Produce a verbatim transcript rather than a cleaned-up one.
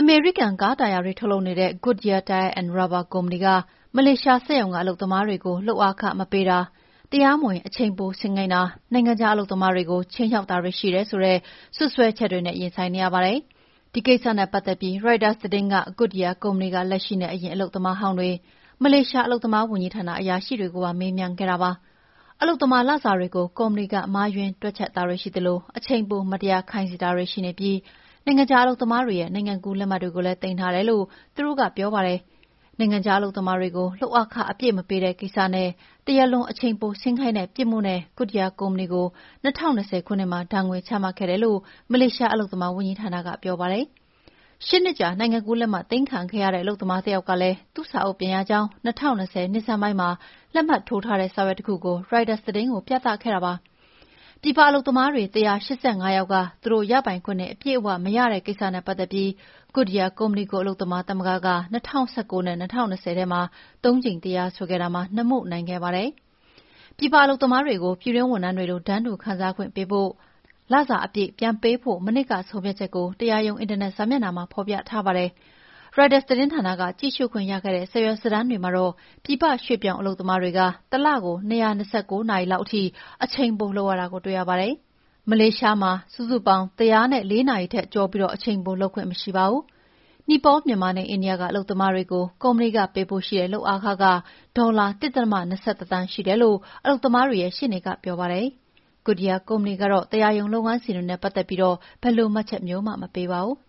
မေရိကန်ကားတာယာတွေထုတ်လုပ်နေတဲ့ Goodyear Tire and Rubber ကုမ္ပဏီကမလေးရှားစက်ရုံကအလုပ်သမားတွေကိုလုပ်အားခမပေးတာ၊တရားမဝင်အချိန်ပိုဆင်းခိုင်းတာ၊နိုင်ငံခြားအလုပ်သမားတွေကိုခြိမ်းခြောက်တာတွေရှိတယ်ဆိုတဲ့စွပ်စွဲချက်တွေနဲ့ရင်ဆိုင်နေရပါတယ်။ဒီကိစ္စနဲ့ပတ်သက်ပြီး ရိုက်တာသတင်းက Goodyear ကုမ္ပဏီကလက်ရှိနဲ့အရင်အလုပ်သမားဟောင်းတွေ၊မလေးရှားအလုပ်သမားဝန်ကြီးဌာနအရာရှိတွေကိုပါမေးမြန်းခဲ့တာပါ။အလုပ်သမားလစာတွေကိုကုမ္ပဏီကမှားယွင်းတွက်ချက်တာတွေရှိသလိုအချိန်ပိုမတရားခိုင်းစေတာတွေရှိနေပြီးနိုင်ငံခြားအလုပ်သမားတွေရဲ့နိုင်ငံကူးလက်မှတ်တွေကိုလည်းသိမ်းထားတယ်လို့သူတို့ကပြောပါတယ်။နိုင်ငံခြားအလုပ်သမားတွေကိုလုပ်အားခအပြည့်မပေးတဲ့ကိစ္စနဲ့တရားလွန်အချိန်ပိုဆင်းခိုင်းတဲ့ပြစ်မှုနဲ့ Goodyear ကုမ္ပဏီကို၂၀၂၀ခုနှစ်မှာဒဏ်ငွေချမှတ်ခဲ့တယ်လို့မလေးရှားအလုပ်သမားဝန်ကြီးဌာနကပြောပါတယ်။ရှစ်နှစ်ကြာနိုင်ငံကူးလက်မှတ်သိမ်းခံခဲ့ရတဲ့အလုပ်သမားတစ်ယောက်ကလည်းသူ့စာအုပ်ပြန်ရကြောင်း၂၀၂၀နှစ်ဆန်းပိုင်းမှာလက်မှတ်ထိုးထားတဲ့စာရွက်တစ်ခုကိုရိုက်တာသတင်းကိုပြသခဲ့တာပါ။ပြည်ပအလုပ်သမားတွေ၁၈၅ယောက်ကသူတို့ရပိုင်ခွင့်နဲ့အပြည့်အဝမရတဲ့ကိစ္စနဲ့ပတ်သက်ပြီး Goodyear ကုမ္ပဏီကိုအလုပ်သမားသမဂ္ဂက၂၀၁၉နဲ့၂၀၂၀ထဲမှာသုံးကြိမ်တရားစွဲခဲ့တာမှာနှစ်မှုနိုင်ခဲ့ပါတယ်။ပြည်ပအလုပ်သမားတွေကိုပြည်တွင်းဝန်ထမ်းတွေလိုတန်းတူခံစားခွင့်ပေးဖို့လစာအပြည့်ပြန်ပေးဖို့မနှစ်ကဆုံးဖြတ်ချက်ကိုတရားရုံးအင်တာနက်စာမျက်နှာမှာဖော်ပြထားပါတယ်။ရိုက်တာသတင်းဌာနကကြည့်ရှုခွင့်ရခဲ့တဲ့စာရွက်စာတမ်းတွေမှာတော့ပြည်ပရွှေ့ပြောင်းအလုပ်သမားတွေကတလကို၂၂၉နာရီလောက်အထိအချိန်ပိုလုပ်ရတာကိုတွေ့ရပါတယ်။မလေးရှားမှာစုစုပေါင်း၁၀၄နာရီထက်ကျော်ပြီးအချိန်ပိုလုပ်ခွင့်မရှိပါဘူး။နီပေါ၊မြန်မာနဲ့အိန္ဒိယကအလုပ်သမားတွေကိုကုမ္ပဏီကပေးဖို့ရှိတဲ့လုပ်အားခကဒေါ်လာ၁.၂၁သန်းရှိတယ်လို့အလုပ်သမားတွေရဲ့ရှေ့နေကပြောပါတယ်။ Goodyear ကုမ္ပဏီကတော့တရားရုံးလုပ်ငန်းစဉ်တွေနဲ့ပတ်သက်ပြီးဘယ်လိုမှတ်ချက်မျိုးမှမပေးပါဘူး။